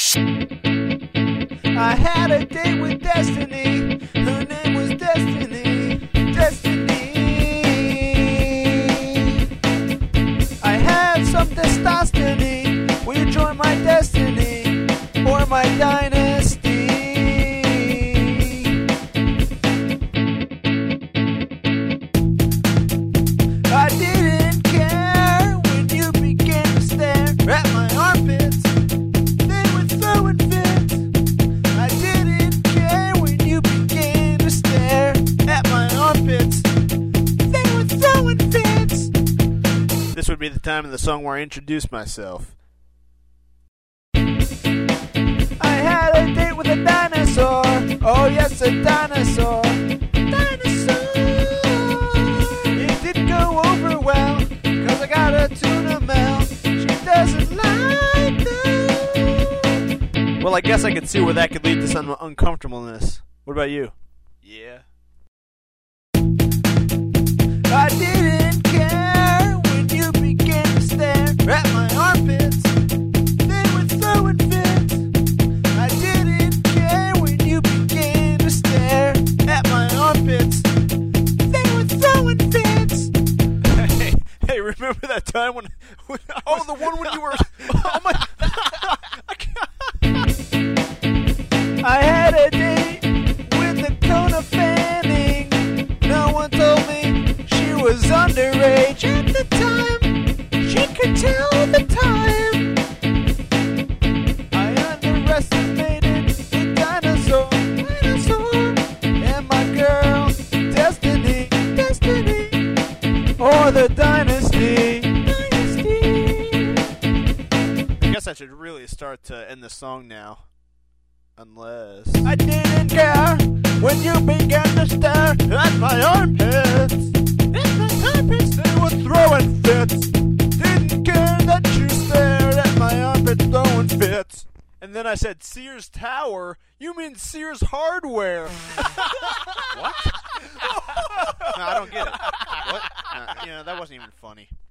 I had a date with Destiny. Her name was Destiny. Destiny. I had some testosterone. Will you join my destiny or my dynasty? I didn't care when you began to stare at my armpits. They were throwing fits. I didn't care when you began to stare at my armpits. They were throwing fits. This would be the time in the song where I introduce myself. I had a date with a dinosaur. Oh yes, a dinosaur. Dinosaur. It didn't go over well, cause I got a tuna mouth. She doesn't like them. Well, I guess I could see where that could lead to some uncomfortableness. What about you? Yeah. I didn't care when you began to stare at my armpits. They were throwing fits. I didn't care when you began to stare at my armpits. They were throwing fits. Hey, remember that time when oh, the one when you were... Oh, my... I had a date with Dakota Fanning. No one told me she was underage at the time. She could tell the time. I underestimated the dinosaur, and my girl, Destiny, or the dynasty. I guess I should really start to end the song now. Unless... I didn't care when you began to stare at my armpits. They were throwing fits. Didn't care that you stared at my armpits throwing fits. And then I said, Sears Tower? You mean Sears Hardware. What? No, I don't get it. What? That wasn't even funny.